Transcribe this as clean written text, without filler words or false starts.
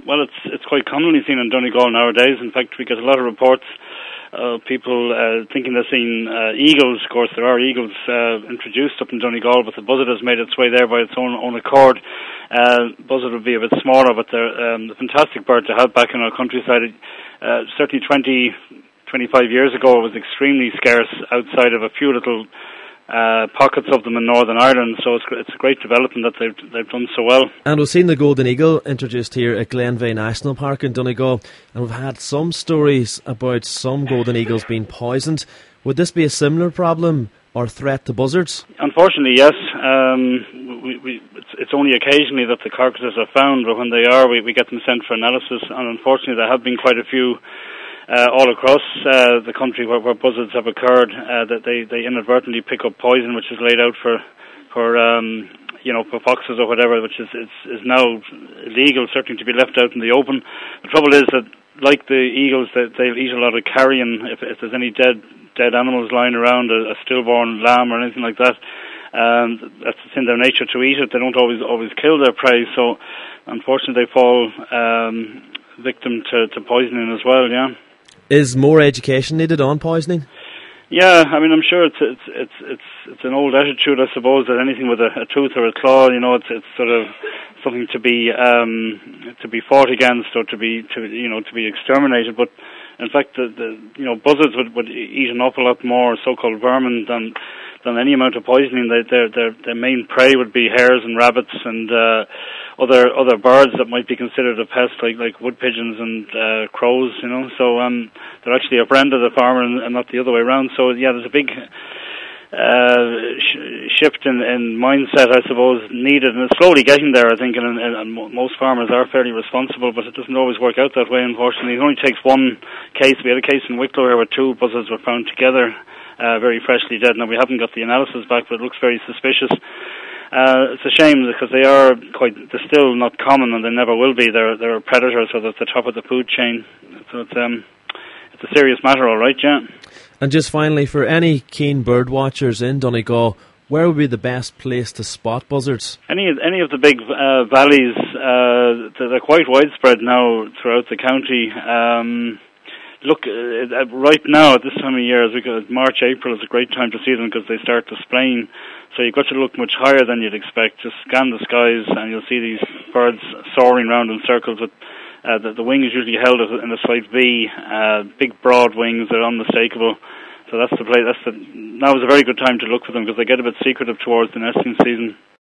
Well, it's quite commonly seen in Donegal nowadays. In fact, we get a lot of reports of people thinking they're seeing eagles. Of course, there are eagles introduced up in Donegal, but the buzzard has made its way there by its own accord. Buzzard would be a bit smaller, but they're a fantastic bird to have back in our countryside. Certainly 25 years ago, it was extremely scarce outside of a few little pockets of them in Northern Ireland, so it's a great development that they've done so well. And we've seen the golden eagle introduced here at Glenveigh National Park in Donegal, and we've had some stories about some golden eagles being poisoned. Would this be a similar problem or threat to buzzards? Unfortunately, yes. It's only occasionally that the carcasses are found, but when they are, we get them sent for analysis, and unfortunately there have been quite a few all across the country where buzzards have occurred, that they inadvertently pick up poison which is laid out for foxes or whatever, which is now illegal, certainly to be left out in the open. The trouble is that, like the eagles, they'll eat a lot of carrion. If there's any dead animals lying around, a stillborn lamb or anything like that, that's in their nature to eat it. They don't always kill their prey, so unfortunately they fall victim to poisoning as well. Yeah. Is more education needed on poisoning? Yeah, I mean, I'm sure it's an old attitude, I suppose, that anything with a tooth or a claw, it's sort of something to be fought against or to be exterminated. But in fact, buzzards would eat an awful lot more so-called vermin than any amount of poisoning. Their main prey would be hares and rabbits and other birds that might be considered a pest, like wood pigeons and crows. So they're actually a friend of the farmer and not the other way around. So yeah, there's a big shift in mindset, I suppose, needed, and it's slowly getting there, I think, and most farmers are fairly responsible, but it doesn't always work out that way, unfortunately. It only takes one case. We had a case in Wicklow where two buzzards were found together, very freshly dead. Now, we haven't got the analysis back, but it looks very suspicious. It's a shame because they're still not common, and they never will be. They're predators, so they're at the top of the food chain. So it's a serious matter, all right, yeah. And just finally, for any keen bird watchers in Donegal, where would be the best place to spot buzzards? Any of the big valleys, they're quite widespread now throughout the county. Look, right now at this time of year, March, April is a great time to see them because they start displaying. So you've got to look much higher than you'd expect. Just scan the skies and you'll see these birds soaring around in circles with the wing is usually held in a slight V, big broad wings. They're unmistakable. So that's the place. Now is a very good time to look for them because they get a bit secretive towards the nesting season.